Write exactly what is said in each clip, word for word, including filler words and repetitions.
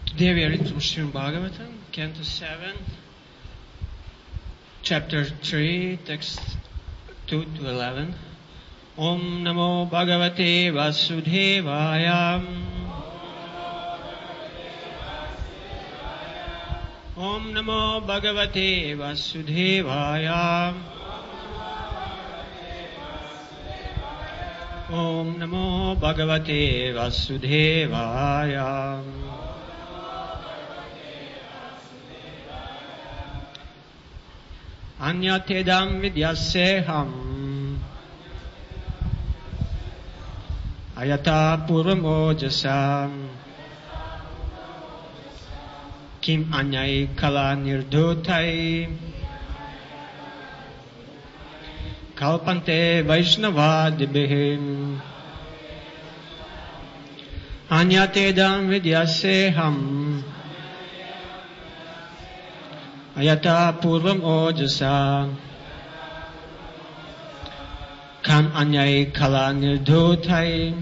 Today we are reading from Srimad Bhagavatam, Canto seven, Chapter three, Text two to eleven. Om Namo Bhagavate Vasudevaya. Om Namo Bhagavate Vasudevaya. Om Namo Bhagavate Vasudevaya. Anyatedam vidyaseham ayata purvamojasam kim anyai kala nirdutai kalpante vaishnavadibhim. Anyatedam vidyaseham ayata purvam ojasa kam anyai kala nirdhutai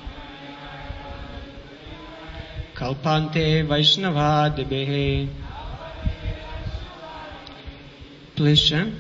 kalpante vaishnavadibhe. Please chant.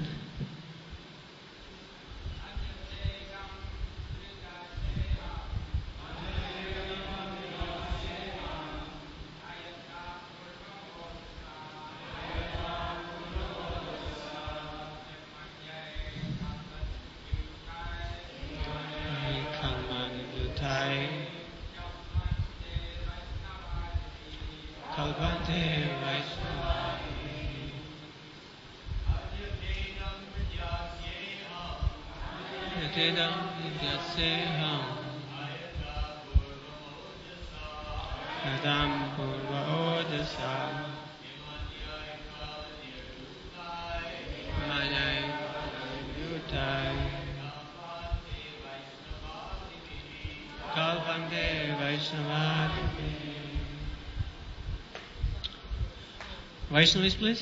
Vaishnavis, please.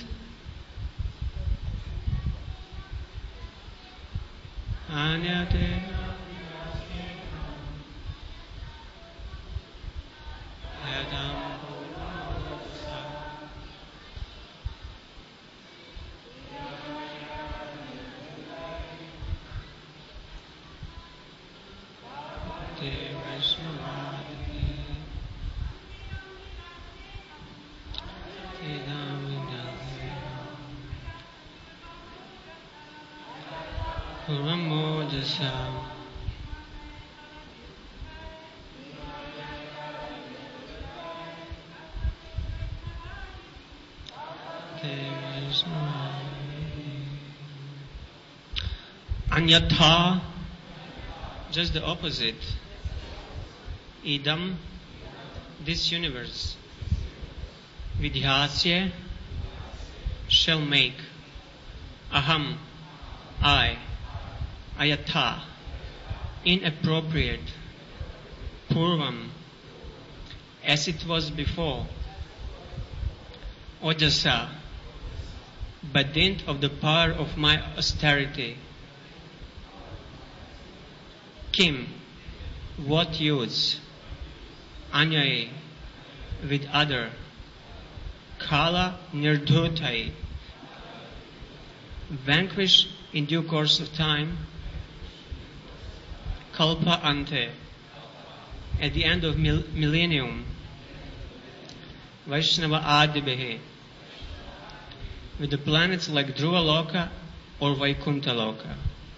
Anyate Yadam Anyatha, just the opposite. Idam, this universe. Vidhyasya, shall make. Aham, I. Ayatha, inappropriate. Purvam, as it was before. Ojasa, by dint of the power of my austerity. Kim, what use? Anyai, with other. Kala nirdhutai, vanquish in due course of time. Kalpa ante, at the end of mil- millennium. Vaishnava adibhehe, with the planets like Dhruva Loka or Vaikuntha Loka.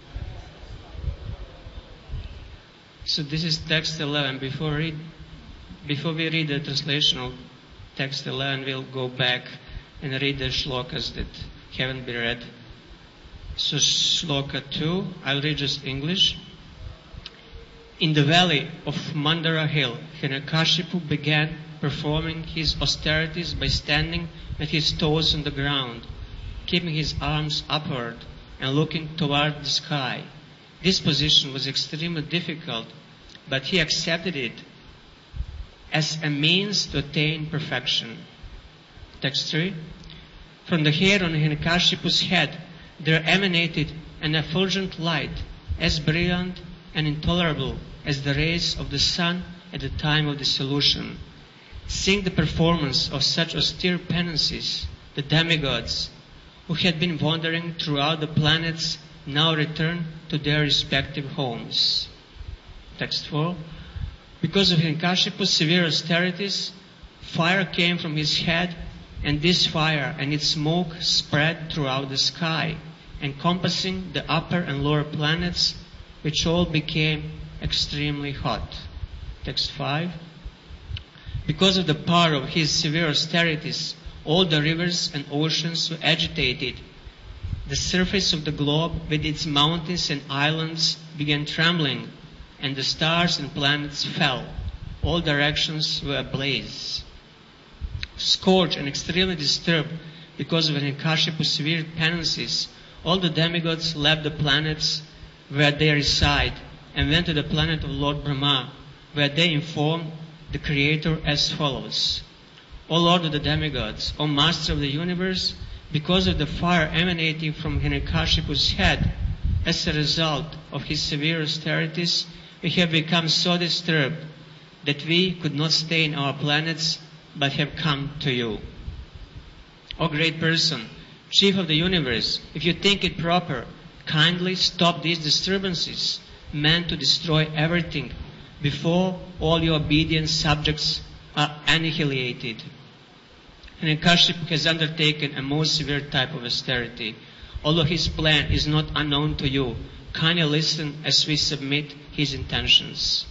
So this is text eleven. Before read, before we read the translation of text eleven, we'll go back and read the shlokas that haven't been read. So shloka two, I'll read just English. In the valley of Mandara hill, Hiranyakashipu began performing his austerities by standing with his toes on the ground, keeping his arms upward and looking toward the sky. This position was extremely difficult, but he accepted it as a means to attain perfection. Text three. From the hair on Hiranyakashipu's head there emanated an effulgent light, as brilliant and intolerable as the rays of the sun at the time of dissolution. Seeing the performance of such austere penances, the demigods, who had been wandering throughout the planets, now returned to their respective homes. Text four. Because of Hiranyakashipu's severe austerities, fire came from his head, and this fire and its smoke spread throughout the sky, encompassing the upper and lower planets, which all became extremely hot. Text five. Because of the power of his severe austerities, all the rivers and oceans were agitated. The surface of the globe with its mountains and islands began trembling, and the stars and planets fell. All directions were ablaze. Scorched and extremely disturbed because of Hiranyakashipu's severe penances, all the demigods left the planets where they reside and went to the planet of Lord Brahma, where they informed the Creator as follows. O Lord of the demigods, O Master of the universe, because of the fire emanating from Hiranyakashipu's head, as a result of his severe austerities, we have become so disturbed that we could not stay in our planets, but have come to you. O great person, Chief of the universe, if you think it proper, kindly stop these disturbances, meant to destroy everything, before all your obedient subjects are annihilated. Hiranyakashipu has undertaken a most severe type of austerity. Although his plan is not unknown to you, kindly listen as we submit his intentions.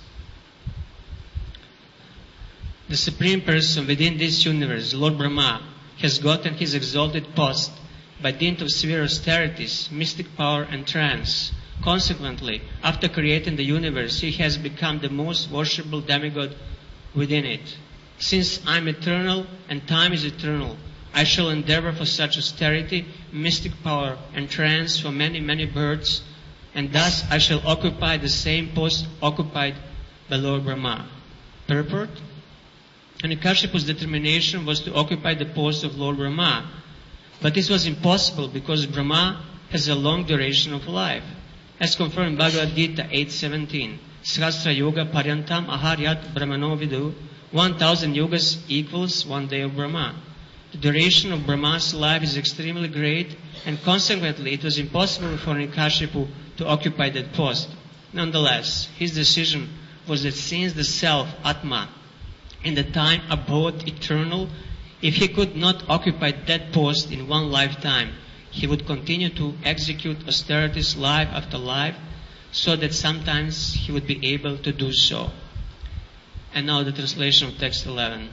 The Supreme Person within this universe, Lord Brahma, has gotten his exalted post by dint of severe austerities, mystic power and trance. Consequently, after creating the universe, he has become the most worshipable demigod within it. Since I am eternal and time is eternal, I shall endeavor for such austerity, mystic power, and trance for many, many births, and thus I shall occupy the same post occupied by Lord Brahma. Purport? Hiranyakashipu's determination was to occupy the post of Lord Brahma, but this was impossible because Brahma has a long duration of life. As confirmed in Bhagavad Gita eight seventeen, Sahasra Yoga Paryantam Aharyat Brahmano Vidu, one thousand yugas equals one day of Brahma. The duration of Brahma's life is extremely great, and consequently it was impossible for Hiranyakashipu to occupy that post. Nonetheless, his decision was that since the self, Atma, in the time abode eternal, if he could not occupy that post in one lifetime, he would continue to execute austerities life after life, so that sometimes he would be able to do so. And now the translation of text eleven.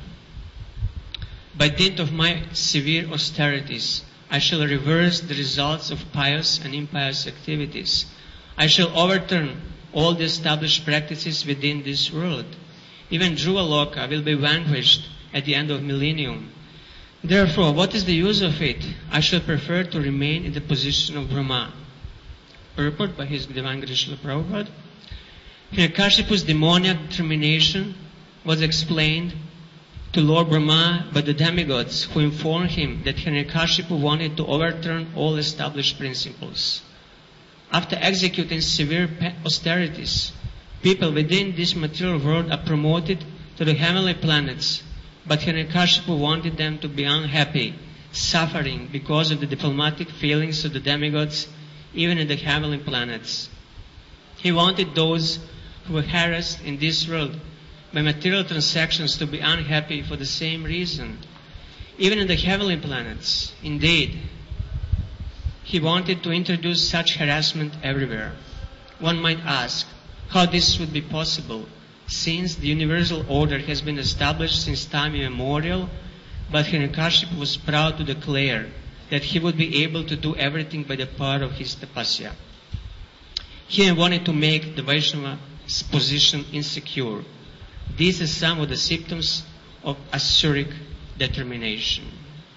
By dint of my severe austerities, I shall reverse the results of pious and impious activities. I shall overturn all the established practices within this world. Even Dhruva Loka will be vanquished at the end of millennium. Therefore, what is the use of it? I shall prefer to remain in the position of Brahma. Purport by His Divine Grace Srila Prabhupada. Hiranyakashipu's demoniac determination was explained to Lord Brahma by the demigods, who informed him that Hiranyakashipu wanted to overturn all established principles. After executing severe austerities, people within this material world are promoted to the heavenly planets, but Hiranyakashipu wanted them to be unhappy, suffering because of the diplomatic feelings of the demigods, even in the heavenly planets. He wanted those who were harassed in this world by material transactions to be unhappy for the same reason, even in the heavenly planets. Indeed, he wanted to introduce such harassment everywhere. One might ask how this would be possible, since the universal order has been established since time immemorial, but Hiranyakashipu was proud to declare that he would be able to do everything by the power of his tapasya. He wanted to make the Vaishnava's position insecure. These are some of the symptoms of asuric determination.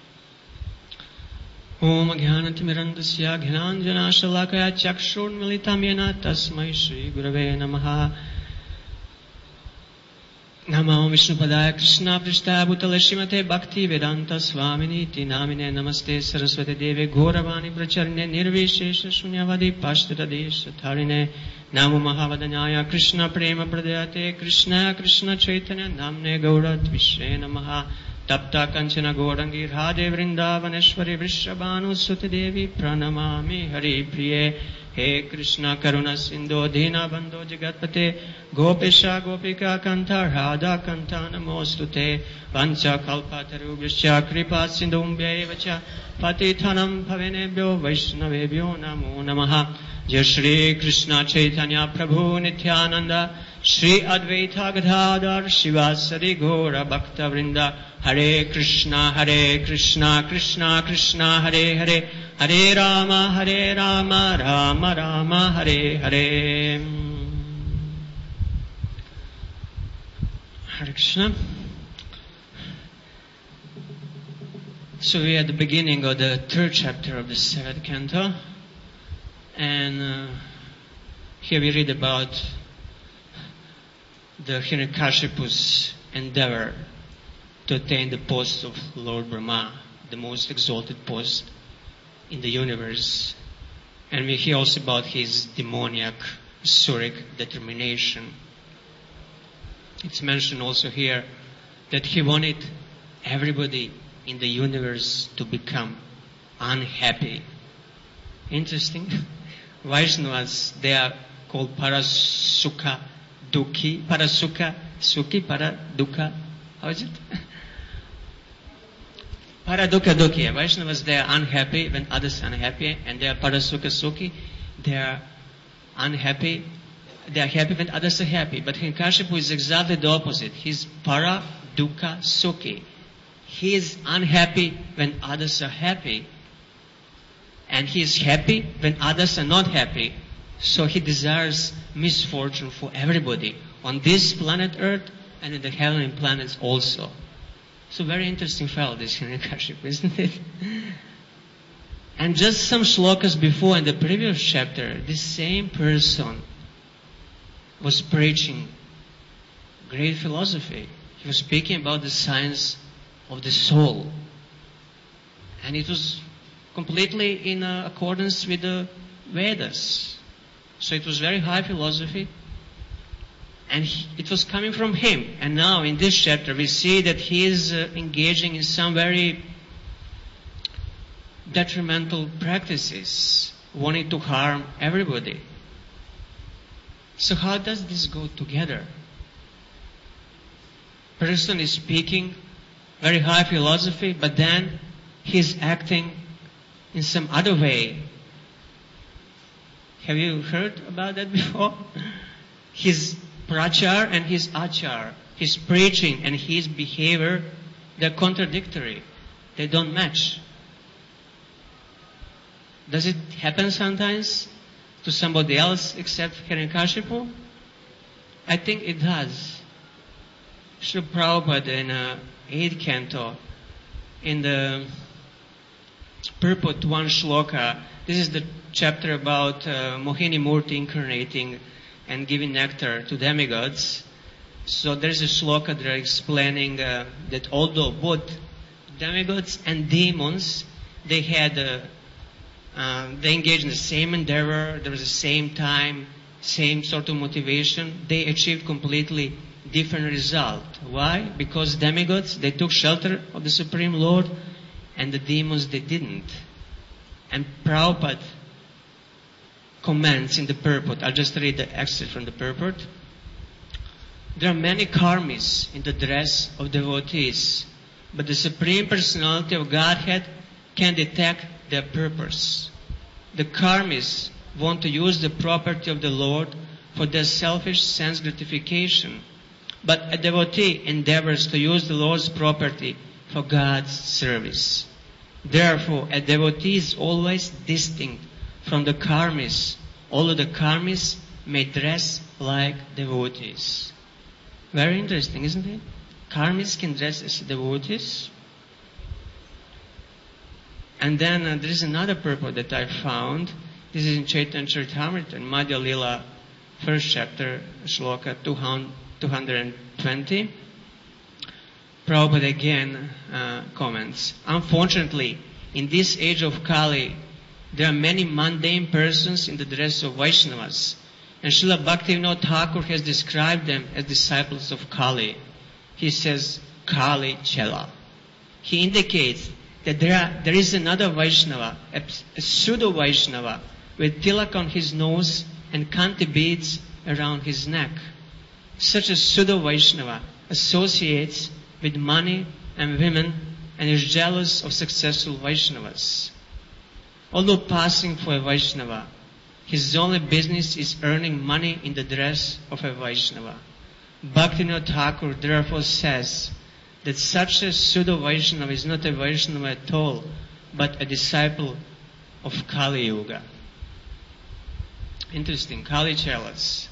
Om Jnanatimirandasya Jnananjana Shalakaya Chakshurmilitam Yena Tasmai Shri Gurave Namaha. Namo Vishnupadaya Krishna Prishta Bhutale Srimate Bhakti Vedanta Swaminiti Namine Namaste Saraswati Devi Gauravani Pracharine Nirvishesha Shunyavadi Pashtadesha Tharine Namo Mahavadanyaya Krishna Prema Pradayate Krishna Krishna Chaitanya Namne Gaurat Vishre Namaha Tapta Kanchana Gaurangi Radhe Vrindavaneshwari Vrishabhanu Suti Devi Pranamami Hari Priye He Krishna Karuna Sindhu Dina Bandho Jagatpate Gopesha Gopika Kanta Radha Kanta Namostute Pancha Kalpataru Vishya Kripa Sindhumbhya Vacha Patithanam Bhavenebhyo Vaishnavebhyo Namo Namaha Jai Shri Krishna Chaitanya Prabhu Nityananda Shri Advaita Gadadhar Shivasari Gaura Bhakta Vrinda Hare Krishna Hare Krishna Krishna Krishna Hare Hare Hare Rama Hare Rama Rama Rama Hare Hare. Hare Krishna. So we are at the beginning of the third chapter of the seventh canto, and uh, here we read about the Hiranyakashipu's endeavor to attain the post of Lord Brahma, the most exalted post in the universe. And we hear also about his demoniac, asuric determination. It's mentioned also here that he wanted everybody in the universe to become unhappy. Interesting. Vaishnavas, they are called Parasukha Dukhi. Parasukha Sukhi, Paradukha. How is it? Paradukha Dukhi. Vaishnavas, they are unhappy when others are unhappy, and they are Parasukha Sukhi. They are unhappy. They are happy when others are happy. But Hiranyakashipu is exactly the opposite. He's Paradukha Sukhi. He is unhappy when others are happy, and he is happy when others are not happy. So he desires misfortune for everybody on this planet Earth and in the heavenly planets also. So very interesting fellow, this Hiranyakashipu, isn't it? And just some shlokas before, in the previous chapter, this same person was preaching great philosophy. He was speaking about the science of the soul. And it was completely in uh, accordance with the Vedas. So it was very high philosophy. And he, it was coming from him. And now in this chapter we see that he is uh, engaging in some very detrimental practices, wanting to harm everybody. So how does this go together? Person is speaking very high philosophy, but then he's acting in some other way. Have you heard about that before? His prachar and his achar, his preaching and his behavior, they're contradictory. They don't match. Does it happen sometimes to somebody else except Hiranyakashipu? I think it does. Srila Prabhupada in uh, eighth canto, in the purport one shloka, this is the chapter about uh, Mohini Murti incarnating and giving nectar to demigods. So there's a shloka that are explaining uh, that although both demigods and demons, they had uh, uh, they engaged in the same endeavor, there was the same time, same sort of motivation, they achieved completely different result. Why? Because demigods, they took shelter of the Supreme Lord, and the demons, they didn't. And Prabhupada comments in the purport. I'll just read the excerpt from the purport. There are many karmis in the dress of devotees, but the Supreme Personality of Godhead can detect their purpose. The karmis want to use the property of the Lord for their selfish sense gratification, but a devotee endeavors to use the Lord's property for God's service. Therefore, a devotee is always distinct from the karmis, although the karmis may dress like devotees. Very interesting, isn't it? Karmis can dress as devotees. And then uh, there is another purport that I found. This is in Chaitanya Charitamrita, Madhya Lila, first chapter, shloka two hundred twenty. Prabhupada again uh, comments, unfortunately, in this age of Kali, there are many mundane persons in the dress of Vaishnavas, and Srila Bhaktivinoda Thakur has described them as disciples of Kali. He says, Kali Chela. He indicates that there, are, there is another Vaishnava, a, a pseudo-Vaishnava, with tilak on his nose and kanti beads around his neck. Such a pseudo-Vaishnava associates with money and women and is jealous of successful Vaishnavas. Although passing for a Vaishnava, his only business is earning money in the dress of a Vaishnava. Bhaktivinoda Thakur therefore says that such a pseudo-Vaishnava is not a Vaishnava at all, but a disciple of Kali Yuga. Interesting, Kali Chelas.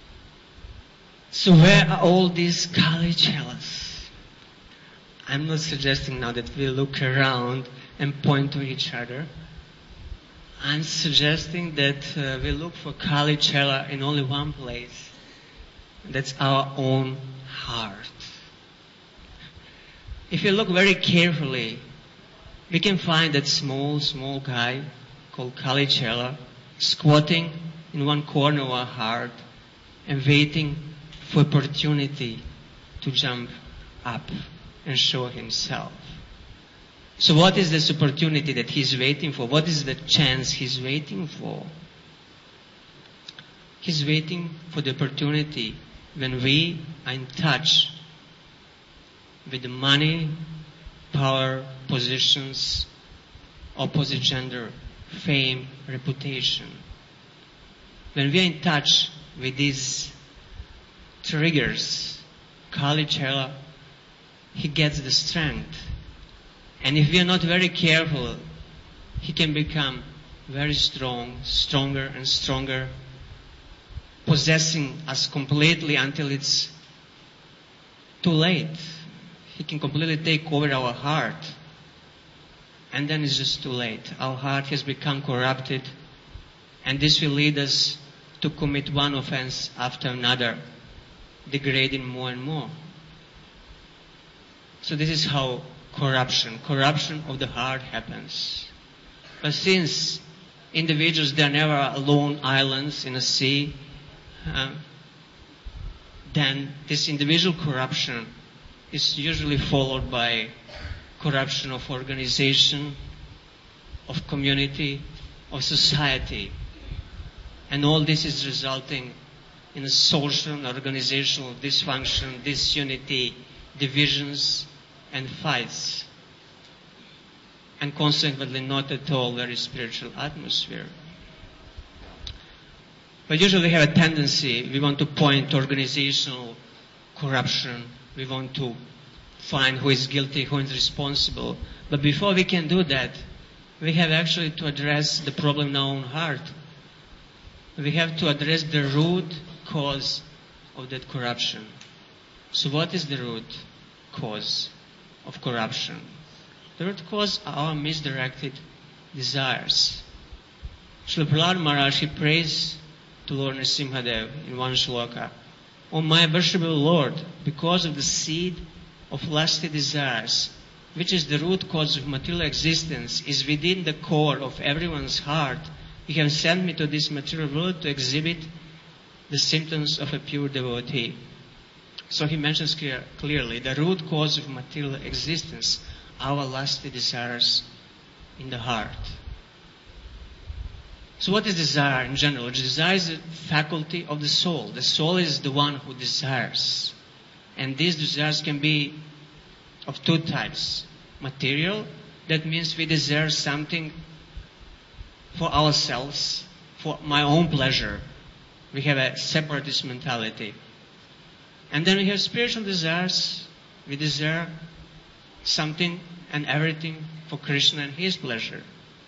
So where are all these Kali Chelas? I'm not suggesting now that we look around and point to each other. I'm suggesting that uh, we look for Kali Chela in only one place. That's our own heart. If you look very carefully, we can find that small, small guy called Kali Chela squatting in one corner of our heart and waiting for opportunity to jump up and show himself. So what is this opportunity that he's waiting for? What is the chance he's waiting for? He's waiting for the opportunity when we are in touch with the money, power, positions, opposite gender, fame, reputation. When we are in touch with these triggers, Kali Chela, he gets the strength. And if we are not very careful, he can become very strong, stronger and stronger, possessing us completely until it's too late. He can completely take over our heart. And then it's just too late. Our heart has become corrupted. And this will lead us to commit one offense after another, degrading more and more. So this is how corruption, corruption of the heart happens. But since individuals, they are never alone islands in a sea, uh, then this individual corruption is usually followed by corruption of organization, of community, of society. And all this is resulting in a social and organizational dysfunction, disunity, divisions, and fights. And consequently not at all very spiritual atmosphere. But usually we have a tendency, we want to point to organizational corruption. We want to find who is guilty, who is responsible. But before we can do that, we have actually to address the problem in our own heart. We have to address the root cause of that corruption. So what is the root cause of corruption? The root cause are our misdirected desires. Srila Prahlad Maharaj, he prays to Lord Nrsimhadev in one shloka, O my worshipable Lord, because of the seed of lusty desires, which is the root cause of material existence, is within the core of everyone's heart, you have sent me to this material world to exhibit the symptoms of a pure devotee. So he mentions clear, clearly the root cause of material existence, our lusty desires in the heart. So what is desire in general? Desire is a faculty of the soul. The soul is the one who desires. And these desires can be of two types. Material, that means we desire something for ourselves, for my own pleasure. We have a separatist mentality. And then we have spiritual desires. We desire something and everything for Krishna and His pleasure.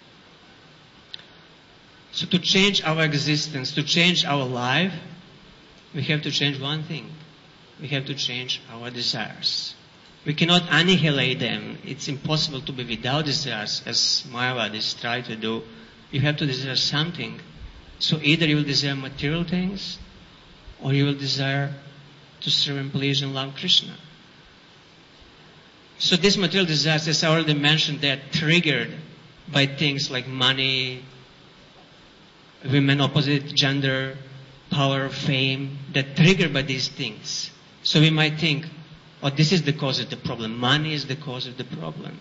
So to change our existence, to change our life, we have to change one thing. We have to change our desires. We cannot annihilate them. It's impossible to be without desires, as Mayavadis try to do. You have to desire something. So either you will desire material things, or you will desire to serve and please and love Krishna. So these material desires, as I already mentioned, they are triggered by things like money, women opposite gender, power, fame. They're triggered by these things. So we might think, oh, this is the cause of the problem. Money is the cause of the problem.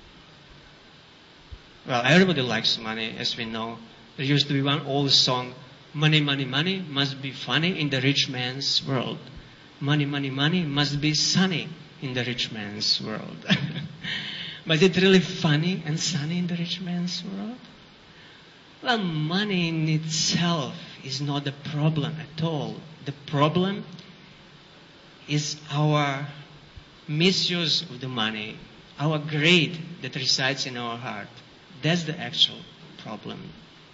Well, everybody likes money, as we know. There used to be one old song, money, money, money must be funny in the rich man's world. Money, money, money must be sunny in the rich man's world. But is it really funny and sunny in the rich man's world? Well, money in itself is not the problem at all. The problem is our misuse of the money, our greed that resides in our heart. That's the actual problem.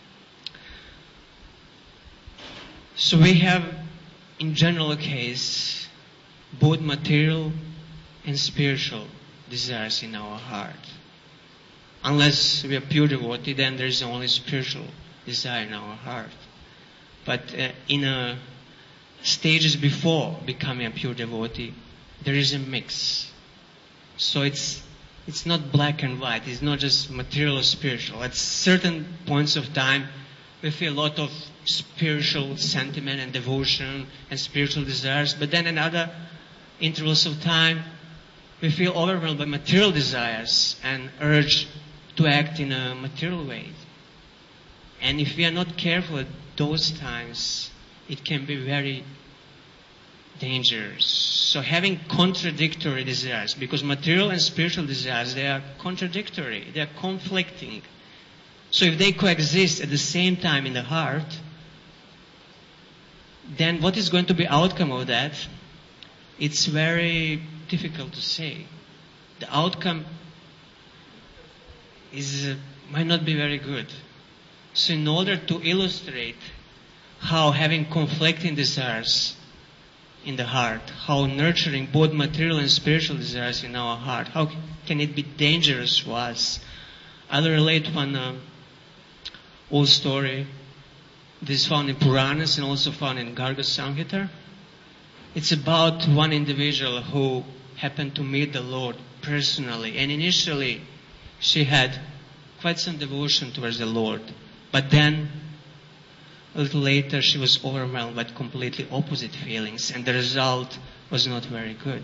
So we have, in general case, both material and spiritual desires in our heart. Unless we are pure devotee, then there is only spiritual desire in our heart. But uh, in a stages before becoming a pure devotee, there is a mix. So it's it's not black and white. It's not just material or spiritual. At certain points of time, we feel a lot of spiritual sentiment and devotion and spiritual desires. But then in other intervals of time, we feel overwhelmed by material desires and urge to act in a material way. And if we are not careful at those times, it can be very dangerous. So having contradictory desires, because material and spiritual desires, they are contradictory, they are conflicting. So if they coexist at the same time in the heart, then what is going to be outcome of that? It's very difficult to say. The outcome is uh, might not be very good. So in order to illustrate how having conflicting desires in the heart, how nurturing both material and spiritual desires in our heart, how can it be dangerous for us? I'll relate one uh, old story. This is found in Puranas and also found in Garga Samhita. It's about one individual who happened to meet the Lord personally. And initially, she had quite some devotion towards the Lord. But then, a little later, she was overwhelmed by completely opposite feelings. And the result was not very good.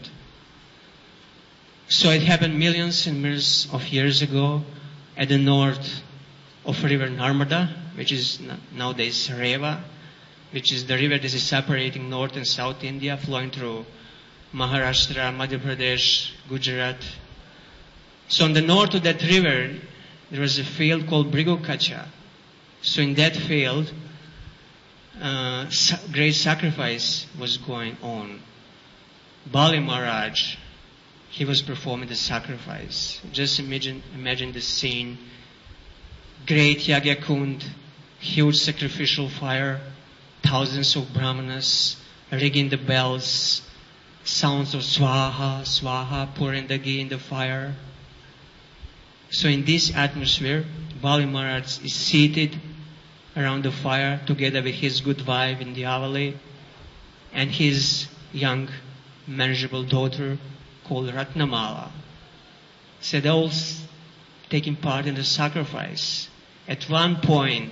So it happened millions and millions of years ago at the north of river Narmada, which is nowadays Reva, which is the river that is separating North and South India, flowing through Maharashtra, Madhya Pradesh, Gujarat. So on the north of that river, there was a field called Brigokacha. So in that field, uh, great sacrifice was going on. Bali Maharaj, he was performing the sacrifice. Just imagine, imagine the scene. Great Yagya Kund, huge sacrificial fire, thousands of brahmanas ringing the bells, sounds of swaha, swaha, pouring the ghee in the fire. So in this atmosphere, Bali Maharaj is seated around the fire together with his good wife Indiyavali and his young, manageable daughter called Ratnamala. So they're all taking part in the sacrifice. At one point,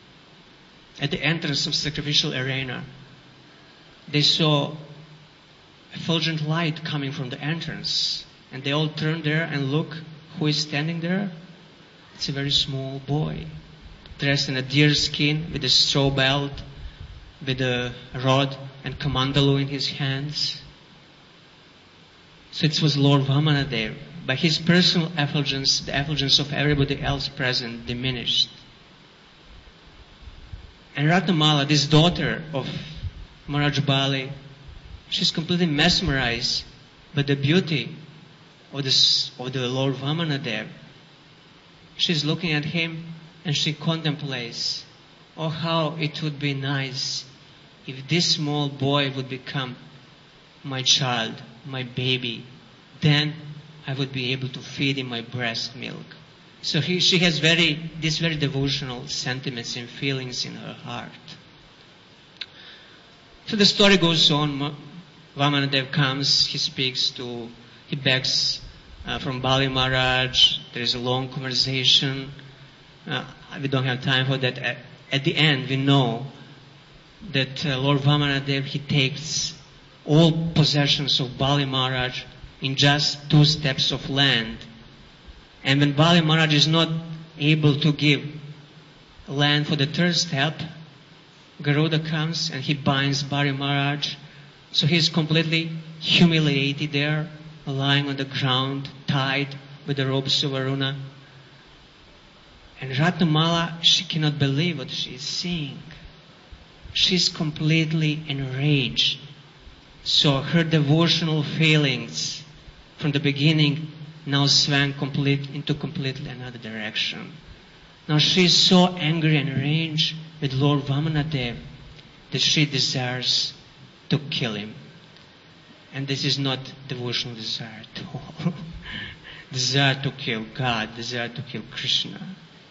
at the entrance of sacrificial arena, they saw effulgent light coming from the entrance. And they all turned there and look who is standing there. It's a very small boy, dressed in a deer skin with a straw belt, with a rod and kamandalu in his hands. So it was Lord Vamanadev. By his personal effulgence, the effulgence of everybody else present diminished. And Ratnamala, this daughter of Maharaj Bali, she's completely mesmerized by the beauty of, this, of the Lord Vamanadev. She's looking at him and she contemplates, oh, how it would be nice if this small boy would become my child, my baby. Then I would be able to feed him my breast milk. So he, she has very, these very devotional sentiments and feelings in her heart. So the story goes on. Vamanadev comes, he speaks to, he begs uh, from Bali Maharaj. There is a long conversation. Uh, we don't have time for that. At, at the end, we know that uh, Lord Vamanadev, he takes all possessions of Bali Maharaj in just two steps of land. And when Bali Maharaj is not able to give land for the third step, Garuda comes and he binds Bali Maharaj. So he is completely humiliated there, lying on the ground, tied with the robes of Varuna. And Ratnamala, she cannot believe what she is seeing. She is completely enraged. So her devotional feelings from the beginning now swung complete into completely another direction. Now she is so angry and enraged with Lord Vamanadev that she desires to kill him. And this is not devotional desire at all. Desire to kill God, desire to kill Krishna.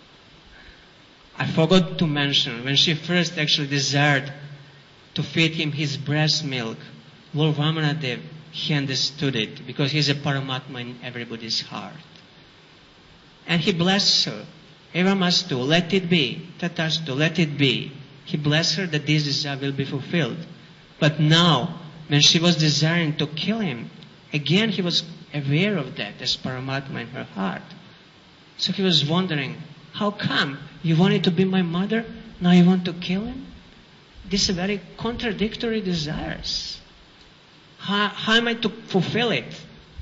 I forgot to mention, when she first actually desired to feed him his breast milk, Lord Vamanadev, he understood it because he's a Paramatma in everybody's heart. And he blessed her. Evamastu, let it be. Tatastu, let it be. He blessed her that this desire will be fulfilled. But now, when she was desiring to kill him, again he was aware of that as Paramatma in her heart. So he was wondering, how come you wanted to be my mother, now you want to kill him? These are very contradictory desires. How, how am I to fulfill it?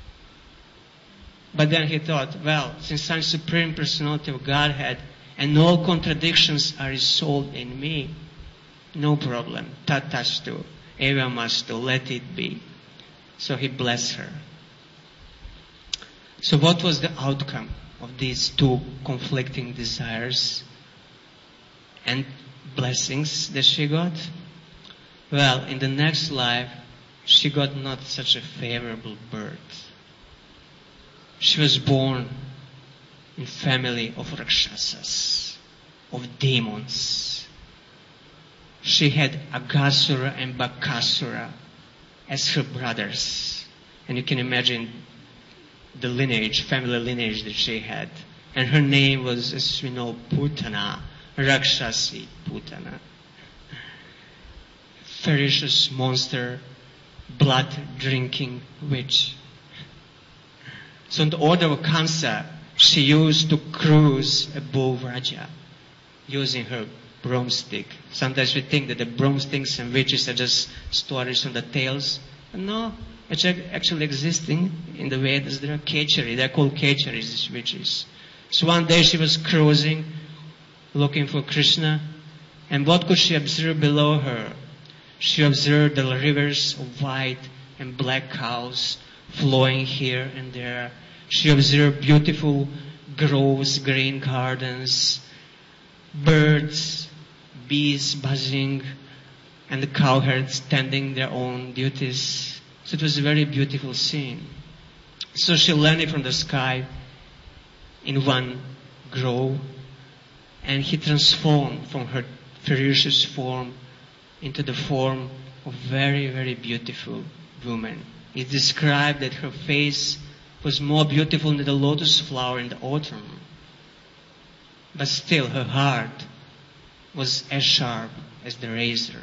But then he thought, well, since I'm Supreme Personality of Godhead and all contradictions are resolved in me, no problem. Tatastu, evamastu, let it be. So he blessed her. So what was the outcome of these two conflicting desires and blessings that she got? Well, in the next life, she got not such a favorable birth. She was born in family of Rakshasas, of demons. She had Aghasura and Bakasura as her brothers. And you can imagine the lineage, family lineage that she had. And her name was, as we know, Putana, Rakshasi Putana. Ferocious monster, blood-drinking witch. So in the order of Kamsa, she used to cruise above Raja using her broomstick. Sometimes we think that the broomsticks and witches are just stories from the tales. But no, it's actually existing in the Vedas. There are Kechari. They're called Kecharis, these witches. So one day she was cruising, looking for Krishna. And what could she observe below her? She observed the rivers of white and black cows flowing here and there. She observed beautiful groves, green gardens, birds, bees buzzing, and the cowherds tending their own duties. So it was a very beautiful scene. So she landed from the sky in one grove, and he transformed from her ferocious form into the form of very, very beautiful woman. It's described that her face was more beautiful than the lotus flower in the autumn. But still, her heart was as sharp as the razor.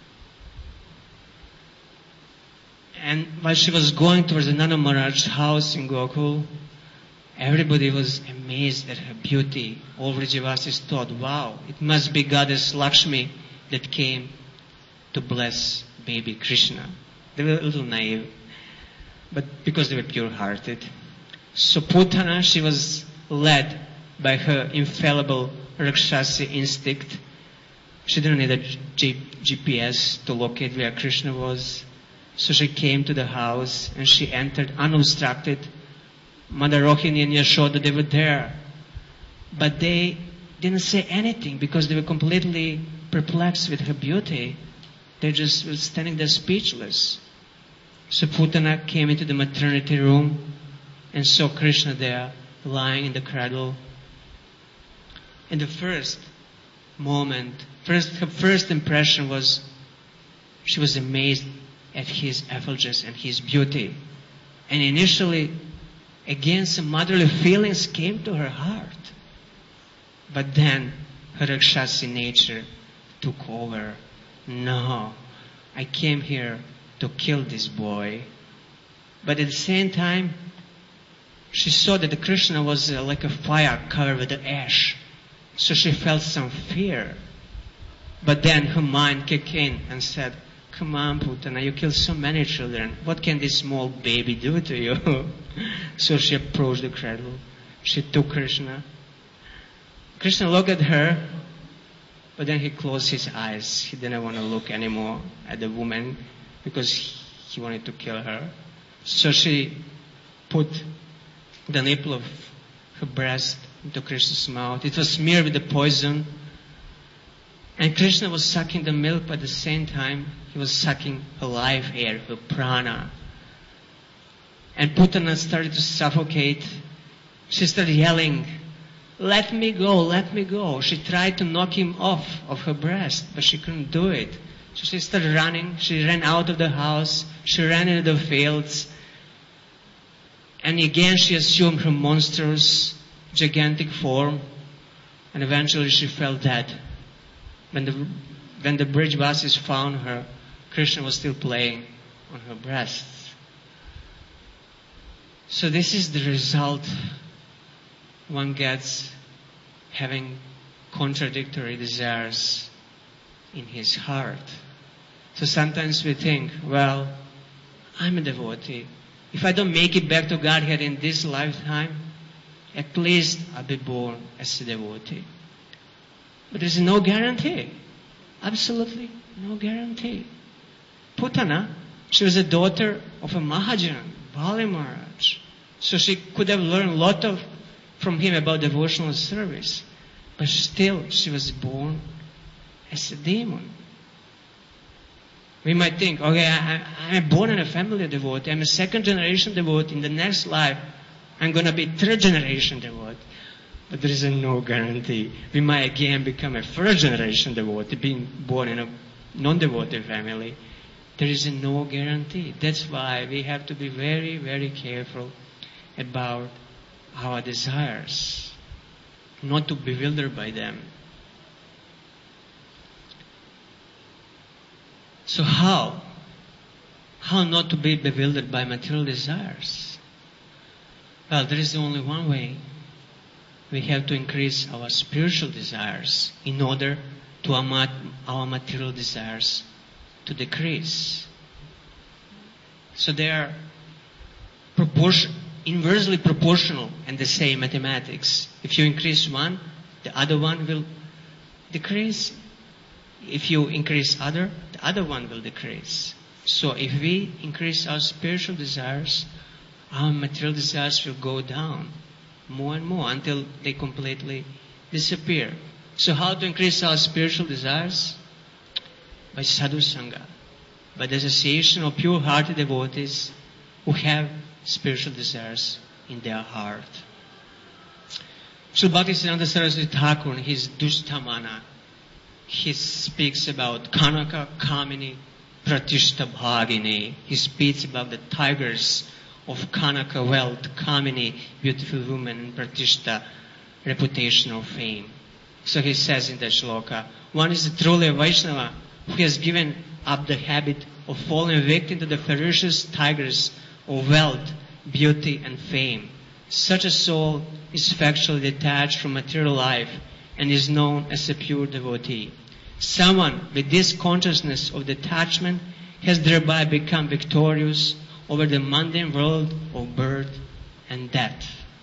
And while she was going towards the Nanda Maharaj's house in Gokul, everybody was amazed at her beauty. All Vrajavasis thought, wow, it must be Goddess Lakshmi that came to bless baby Krishna. They were a little naive, but because they were pure-hearted. So Putana, she was led by her infallible Rakshasi instinct. She didn't need a G- GPS to locate where Krishna was. So she came to the house and she entered unobstructed. Mother Rohini and Yashoda, they were there. But they didn't say anything because they were completely perplexed with her beauty. They just were standing there speechless. So Putana came into the maternity room and saw Krishna there lying in the cradle. In the first moment, first, her first impression was she was amazed at his effulgence and his beauty. And initially, Again, some motherly feelings came to her heart. But then her Rakshasi nature took over. No, I came here to kill this boy. But at the same time, she saw that Krishna was uh, like a fire covered with ash. So she felt some fear. But then her mind kicked in and said, come on, Putana, you killed so many children. What can this small baby do to you? So she approached the cradle. She took Krishna. Krishna looked at her, but then he closed his eyes. He didn't want to look anymore at the woman because he wanted to kill her. So she put the nipple of her breast into Krishna's mouth. It was smeared with the poison. And Krishna was sucking the milk, but at the same time, he was sucking her life air, her prana. And Putana started to suffocate. She started yelling, let me go, let me go. She tried to knock him off of her breast, but she couldn't do it. So she started running. She ran out of the house. She ran into the fields. And again she assumed her monstrous, gigantic form. And eventually she fell dead. When the, when the Brijvasis found her, Krishna was still playing on her breasts. So this is the result one gets having contradictory desires in his heart. So sometimes we think, well, I'm a devotee. If I don't make it back to Godhead in this lifetime, at least I'll be born as a devotee. But there's no guarantee. Absolutely no guarantee. Putana, she was a daughter of a Mahajan, Bali Maharaj. So she could have learned a lot of from him about devotional service. But still, she was born as a demon. We might think, okay, I, I'm born in a family devotee. I'm a second generation devotee. In the next life, I'm going to be third generation devotee. But there is a no guarantee. We might again become a first generation devotee, being born in a non-devotee family. There is a no guarantee. That's why we have to be very, very careful about our desires, not to be bewildered by them. So how? How not to be bewildered by material desires? Well, there is only one way. We have to increase our spiritual desires in order to our material desires to decrease. So they are proportion, inversely proportional in the same mathematics. If you increase one, the other one will decrease. If you increase other, the other one will decrease. So if we increase our spiritual desires, our material desires will go down more and more until they completely disappear. So how to increase our spiritual desires? By sadhu sangha, by the association of pure-hearted devotees who have spiritual desires in their heart. Srila Bhaktisiddhanta Saraswati Thakur, in his Dushtamana, he speaks about Kanaka, Kamini, Pratishta Bhagini. He speaks about the tigers of Kanaka, wealth, Kamini, beautiful woman, and Pratishta, reputation or fame. So he says in the shloka, one is truly a Vaishnava who has given up the habit of falling victim to the ferocious tigers of wealth, beauty, and fame. Such a soul is factually detached from material life and is known as a pure devotee. Someone with this consciousness of detachment has thereby become victorious over the mundane world of birth and death.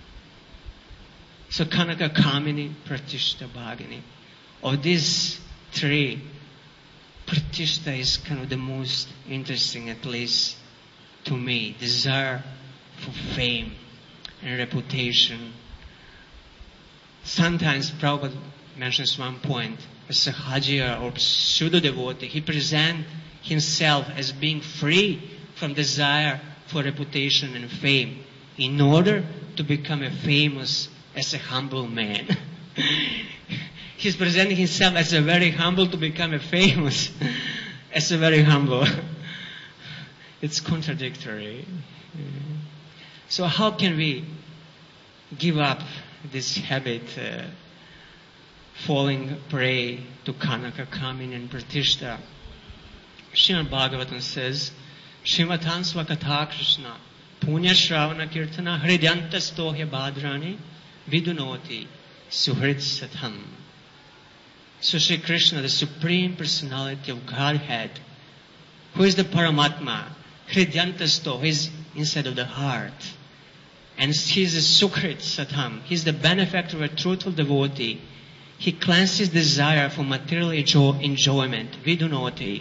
So Kanaka, Kamini, Pratishta, Bhagini. Of these three, Pratishta is kind of the most interesting, at least to me. Desire for fame and reputation. Sometimes Prabhupada mentions one point, as a Hajia or pseudo-devotee, he presents himself as being free from desire for reputation and fame in order to become a famous as a humble man. He's presenting himself as a very humble to become a famous as a very humble. It's contradictory. So how can we give up this habit, uh, falling prey to Kanaka, Kamini and Pratishta? Srimad Bhagavatam says, Srimatan Swakatha Krishna, Punya Shravana Kirtana, Hridyantastohya Bhadrani, Vidunoti, Suhrit Satham. So Sri Krishna, the Supreme Personality of Godhead, who is the Paramatma, Hridyantasto, he is inside of the heart. And he is the Suhrit Satham, he is the benefactor of a truthful devotee. He cleanses desire for material enjoy- enjoyment, Vidunoti,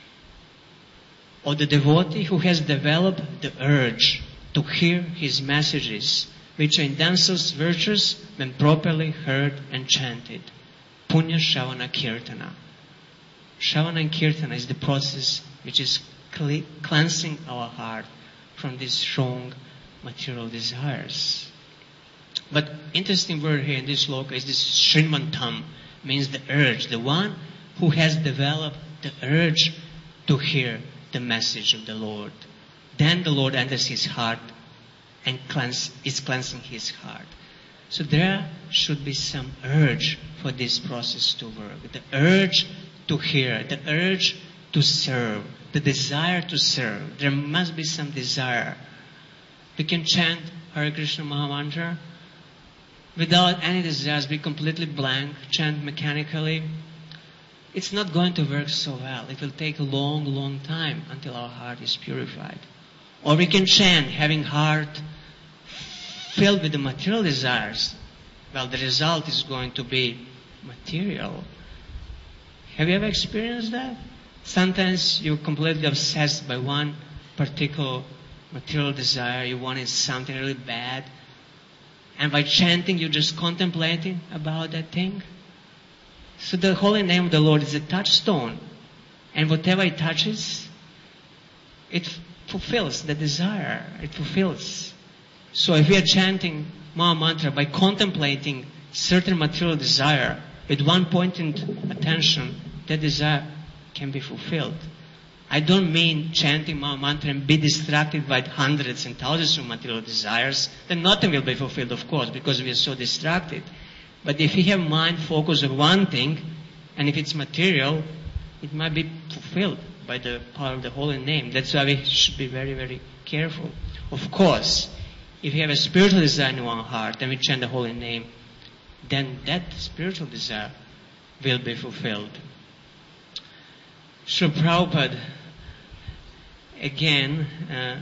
or the devotee who has developed the urge to hear his messages, which are in themselves virtuous when properly heard and chanted. Punya Shravana Kirtana. Shravana and Kirtana is the process which is cle- cleansing our heart from these strong material desires. But interesting word here in this sloka is this Srimantam, means the urge, the one who has developed the urge to hear the message of the Lord. Then the Lord enters his heart and cleanse, is cleansing his heart. So there should be some urge for this process to work. The urge to hear, the urge to serve, the desire to serve. There must be some desire. We can chant Hare Krishna Mahamantra without any desires, be completely blank, chant mechanically. It's not going to work so well. It will take a long, long time until our heart is purified. Or we can chant having heart filled with the material desires. Well, the result is going to be material. Have you ever experienced that? Sometimes you're completely obsessed by one particular material desire. You wanted something really bad. And by chanting, you're just contemplating about that thing. So the holy name of the Lord is a touchstone. And whatever it touches, it fulfills the desire. It fulfills. So if we are chanting Maha Mantra by contemplating certain material desire, with one pointed attention, that desire can be fulfilled. I don't mean chanting Maha Mantra and be distracted by hundreds and thousands of material desires. Then nothing will be fulfilled, of course, because we are so distracted. But if we have mind focused on one thing, and if it's material, it might be fulfilled by the power of the holy name. That's why we should be very, very careful. Of course, if we have a spiritual desire in our heart and we chant the holy name, then that spiritual desire will be fulfilled. Srila Prabhupada, again, uh,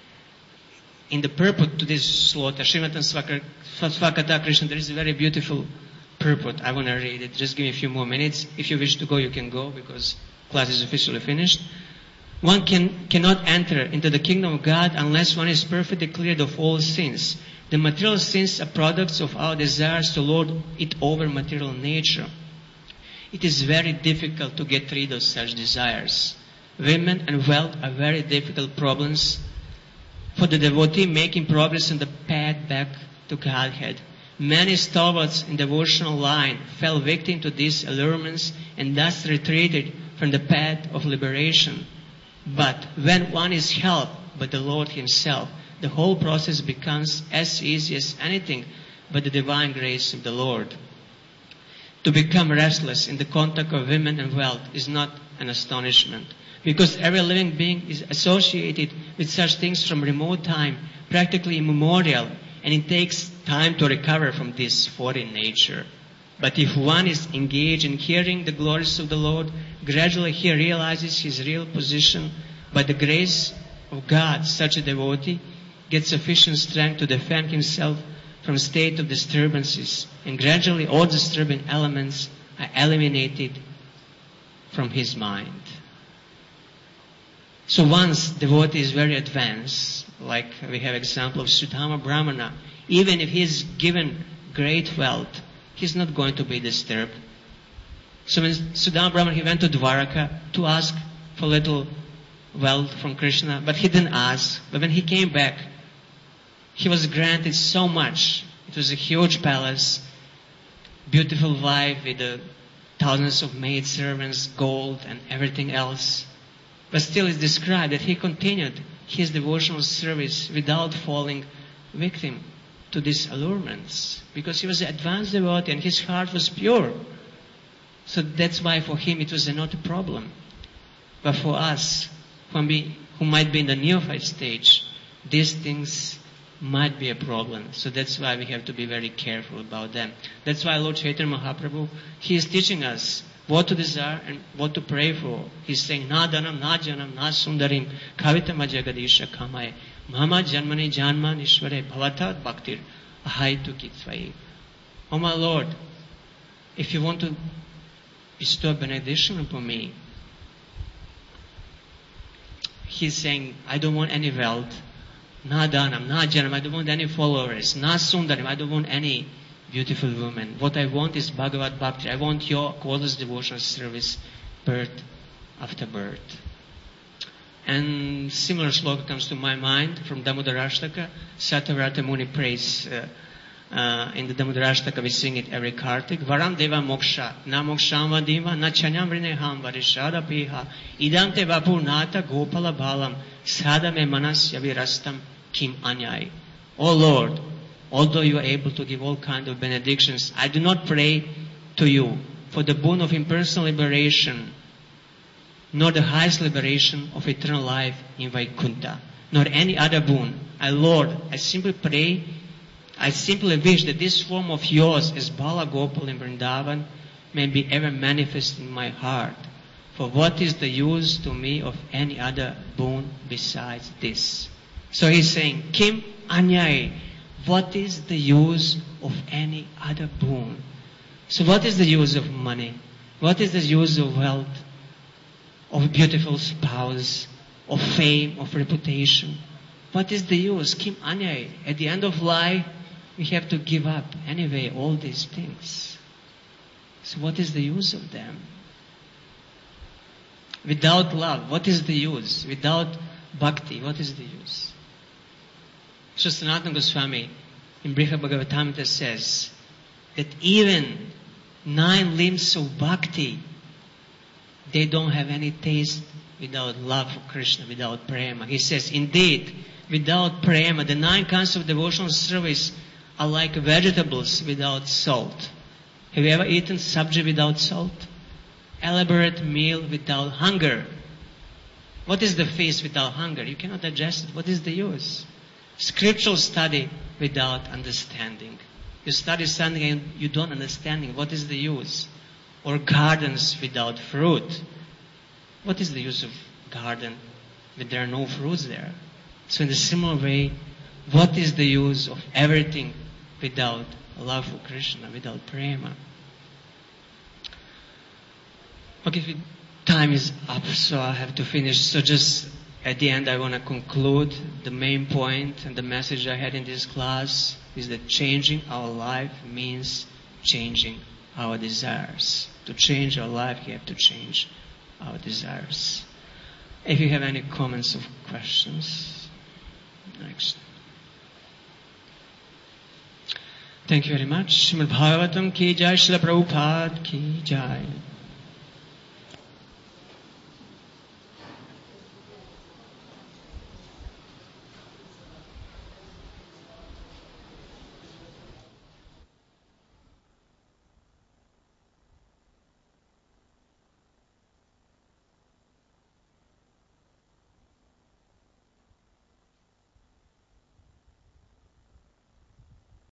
in the purport to this slota, Srimatan Swakatha Krishna, there is a very beautiful purport. I want to read it. Just give me a few more minutes. If you wish to go, you can go, because class is officially finished. One can, cannot enter into the kingdom of God unless one is perfectly cleared of all sins. The material sins are products of our desires to lord it over material nature. It is very difficult to get rid of such desires. Women and wealth are very difficult problems for the devotee making progress on the path back to Godhead. Many stalwarts in devotional line fell victim to these allurements and thus retreated from the path of liberation. But when one is helped by the Lord Himself, the whole process becomes as easy as anything but the divine grace of the Lord. To become restless in the contact of women and wealth is not an astonishment, because every living being is associated with such things from remote time, practically immemorial, and it takes time to recover from this foreign nature. But if one is engaged in hearing the glories of the Lord, gradually he realizes his real position. By the grace of God, such a devotee gets sufficient strength to defend himself from state of disturbances, and gradually all disturbing elements are eliminated from his mind. So once devotee is very advanced, like we have example of Sudama Brahmana, even if he is given great wealth, he's not going to be disturbed. So when Sudama Brahmana, he went to Dwaraka to ask for little wealth from Krishna, but he didn't ask. But when he came back, he was granted so much. It was a huge palace, beautiful wife with uh, thousands of maid servants, gold and everything else. But still it's described that he continued his devotional service without falling victim to these allurements, because he was an advanced devotee and his heart was pure. So that's why for him it was not a problem. But for us, who, be, who might be in the neophyte stage, these things might be a problem. So that's why we have to be very careful about them. That's why Lord Chaitanya Mahaprabhu, he is teaching us what to desire and what to pray for. He's saying, Na dhanam, na janam, na sundarim, kavitama jagadisha kamaya, mama janmani janman ishvare bhavatat bhaktir, ahaitu kitvai. Oh my Lord, if you want to bestow a benediction upon me, he's saying, I don't want any wealth, na dhanam, na janam, I don't want any followers, na sundarim, I don't want any beautiful woman. What I want is Bhagavad Bhakti. I want your causeless devotional service, birth after birth. And similar shloka comes to my mind from Damodarashtaka. Satyavrata Muni prays uh, uh, in the Damodarashtaka. We sing it every Kartik. Varam deva moksha, na moksham vadima, na chanyam vrineham varishada piha, idante vapur nata gopala balam, sada me manas yavirastam kim anyai. O Lord, although you are able to give all kinds of benedictions, I do not pray to you for the boon of impersonal liberation, nor the highest liberation of eternal life in Vaikuntha, nor any other boon. I, Lord, I simply pray, I simply wish that this form of yours as Bala Gopal in Vrindavan may be ever manifest in my heart. For what is the use to me of any other boon besides this? So he's saying, Kim Anyai, what is the use of any other boon? So what is the use of money? What is the use of wealth, of a beautiful spouse, of fame, of reputation? What is the use? Kim Anyai. At the end of life, we have to give up anyway all these things. So what is the use of them? Without love, what is the use? Without bhakti, what is the use? So Sanatana Goswami in Brihad Bhagavatamrita says that even nine limbs of bhakti, they don't have any taste without love for Krishna, without prema. He says, indeed, without prema, the nine kinds of devotional service are like vegetables without salt. Have you ever eaten sabji without salt? Elaborate meal without hunger. What is the feast without hunger? You cannot digest it. What is the use? Scriptural study without understanding. You study something and you don't understand it. What is the use? Or gardens without fruit. What is the use of garden if there are no fruits there? So in a similar way, what is the use of everything without love for Krishna, without prema? Okay, time is up, so I have to finish. So just at the end, I want to conclude the main point and the message I had in this class is that changing our life means changing our desires. To change our life, you have to change our desires. If you have any comments or questions, next. Thank you very much. Srimad Bhagavatam ki jai, Srila Prabhupada ki jai.